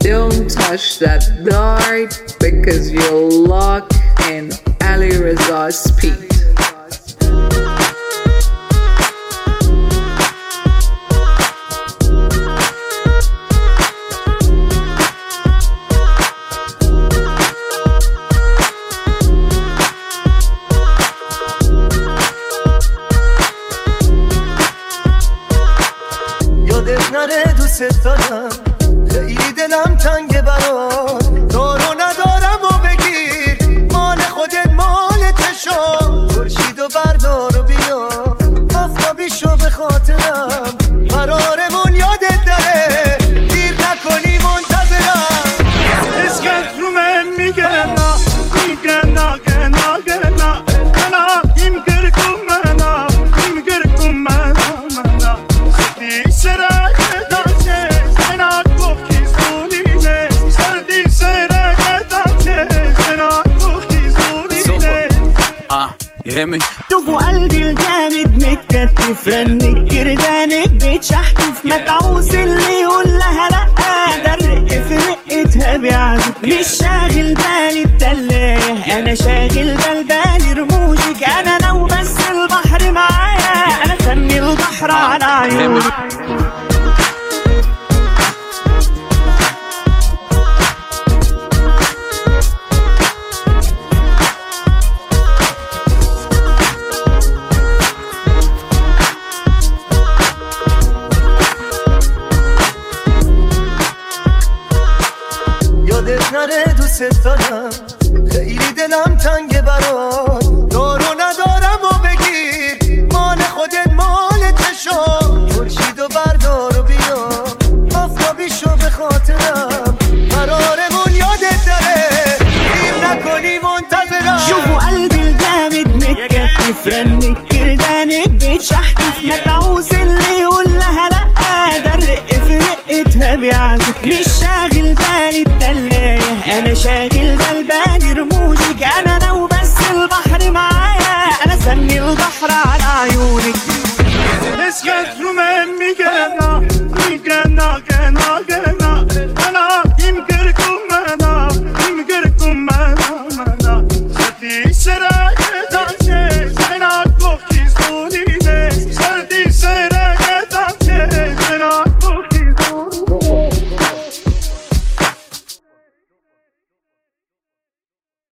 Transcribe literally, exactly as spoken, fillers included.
Don't touch that dart because you'll lock in Ali Reza's speed. یادت نره دوست دارم خیلی دلم تنگه برات دارو ندارم و بگیر مال خودت مال تشا خورشید و بردار و بیا آفتابی شو به خاطرم قرارمون یادت داره دیر نکنی منتظرم اسکت رو من میگه نه میگه نه نه نه نه این گرگم منا این گرگم منا منا سردی سرک داچه سنات بوکی زونینه سردی سرک داچه سنات بوکی زونینه آه يهمني شوفوا قلبي الجامد متكتف رنك جردانك بيتشحتف ما تعوز اللي يقول لها لا ده الرق في رقتها بيعزف مش شاغل بالي بتلاقيه انا شاغل بال بالي رموشك انا لو بس البحر معايا انا فني البحر على عيونك یادت نره دوست دارم خیلی دلم تنگه برات دارو ندارم و بگیر مال خودت مال تشا خورشید و بردار و بیا آفتابی شو به خاطرم قرارمون یادت داره دیر نکنی منتظرم شوفوا قلبي الجامد متكتف رنك جردانك بيتشحتف ما تعوز اللي يقول لها لا ده الرق في رقتها بيعزف مش شاغل بالي بتلاقيه انا شاغل بال بالي رموشك انا لو بس البحر معايا انا سمي البحر على عيونك